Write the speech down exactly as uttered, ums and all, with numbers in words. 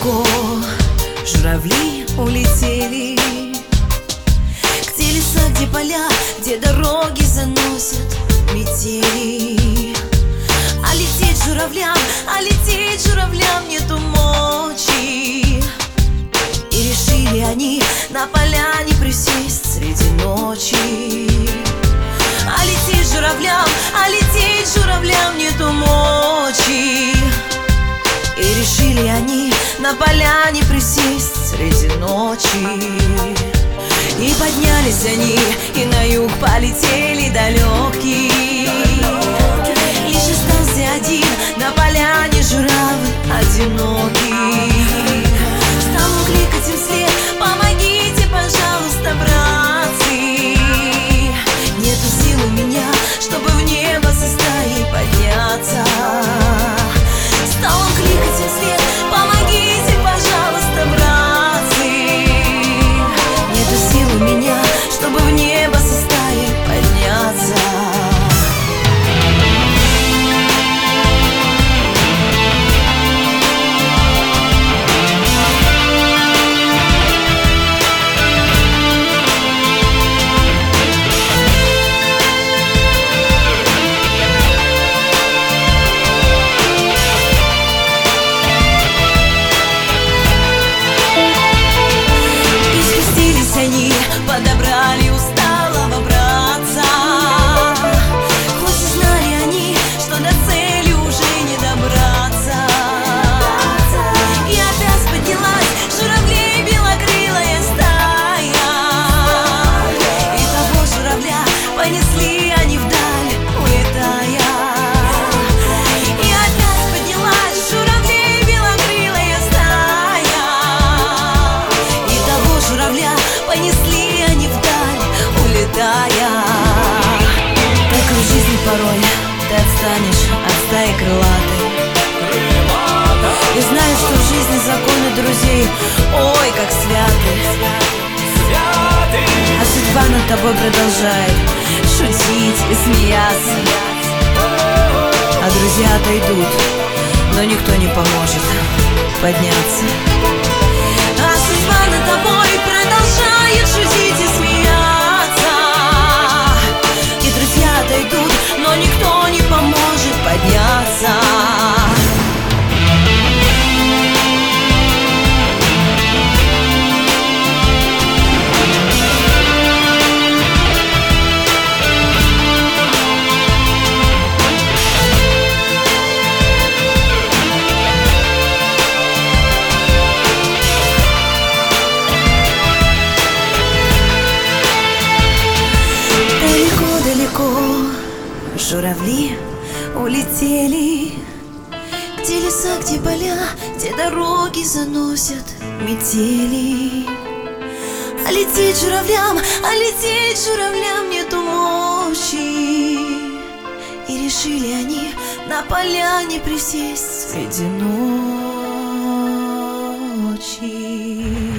далеко журавли улетели, где леса, где поля, где дороги заносят метели. А лететь журавлям, а лететь журавлям нету мочи. И решили они на поляне присесть среди ночи. А лететь журавлям, а лететь журавлям нету мочи. И решили они на поляне присесть среди ночи. И поднялись они, и на юг полетели далекие. Лишь остался один на поляне журавль одинокий. Стал он кликать им вслед: помогите, пожалуйста, братцы. Нету сил у меня, чтобы в небо со стаей подняться. Стал он кликать им вслед: помогите, пожалуйста, братцы. Нету сил у меня, чтобы в небо со стаей подняться. Они подобрали усталого братца, хоть и знали они, что до цели уже не добраться. И опять поднялась журавлей белокрылая стая, и того журавля понесли они вдаль, улетая. И опять поднялась журавлей белокрылая стая, и того журавля понесли они вдаль, улетая. Так в жизни порой ты отстанешь от стаи крылатой, и знаешь, что в жизни законы друзей, ой, как святы. А судьба над тобой продолжает шутить и смеяться. А друзья отойдут, но никто не поможет подняться. А судьба над тобой продолжает шутить и смеяться. И друзья отойдут, но никто не поможет подняться. Журавли улетели, где леса, где поля, где дороги заносят метели. А лететь журавлям, а лететь журавлям нету мочи. И решили они на поляне присесть среди ночи.